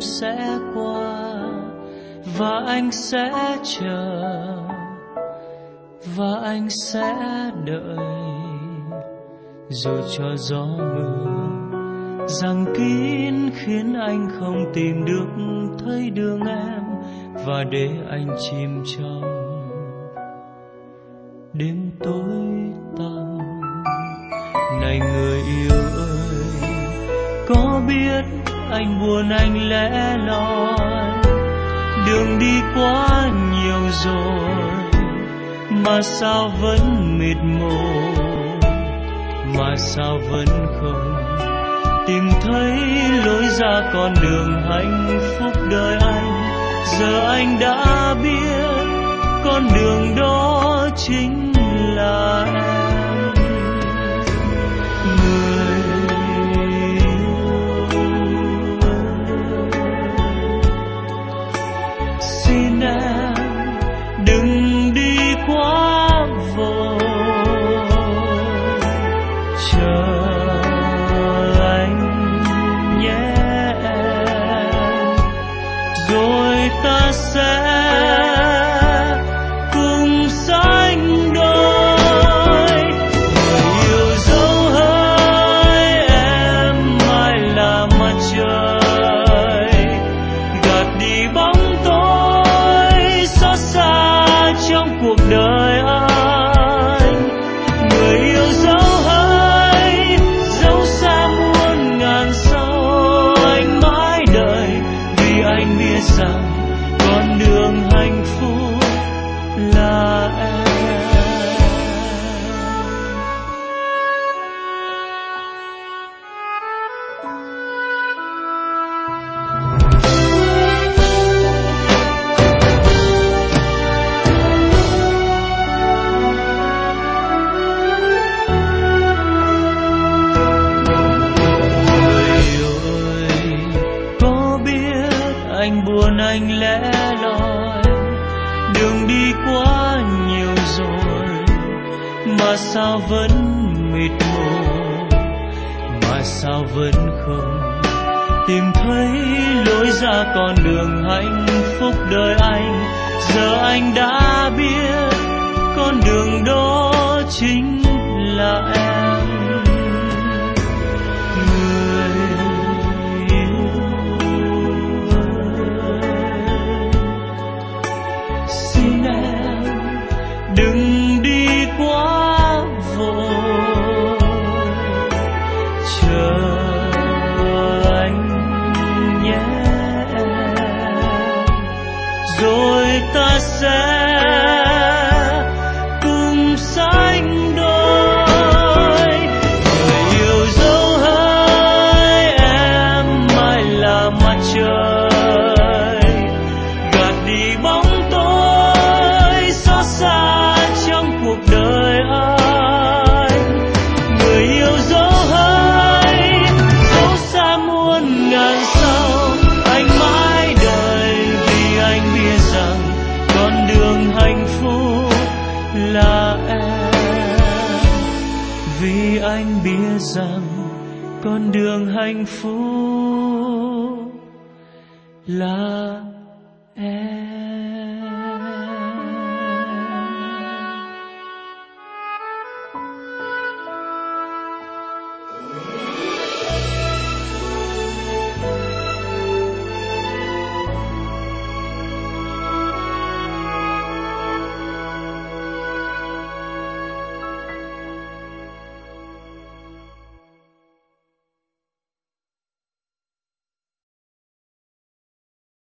sẽ qua và anh sẽ chờ và anh sẽ đợi, dù cho gió mưa giăng kín khiến anh không tìm được thấy đường em, và để anh chìm trong đêm tối tăm. Này người yêu ơi, có biết anh buồn anh lẻ loi, đường đi quá nhiều rồi mà sao vẫn mịt mù, mà sao vẫn không tìm thấy lối ra con đường hạnh phúc đời anh. Giờ anh đã biết con đường đó chính là em. Người xin em đừng đi quá vội, chờ anh nhé em, rồi ta sẽ cùng sánh đôi. Người yêu dấu hỡi em mai là mặt trời, gạt đi bóng tối xót xa trong cuộc đời anh. Người yêu dấu hỡi dấu xa muôn ngàn sâu, anh mãi đợi vì anh biết rằng con đường hạnh phúc là em. Người yêu ơi, có biết anh buồn anh lẻ loi, đường đi quá nhiều rồi mà sao vẫn mịt mù, mà sao vẫn không tìm thấy lối ra con đường hạnh phúc đời anh. Giờ anh đã biết con đường đó chính là em. Người yêu ơi, xin em đừng đi quá vội, chờ anh nhé em, rồi ta sẽ cùng sánh đôi. Người yêu dấu hỡi em mai là mặt trời, gạt đi bóng tối xót xa trong cuộc đời anh. Người yêu dấu hỡi dấu xa muôn ngàn sâu, anh mãi đợi vì anh biết rằng con đường hạnh phúc là em. Vì anh biết rằng con đường hạnh phúc là em.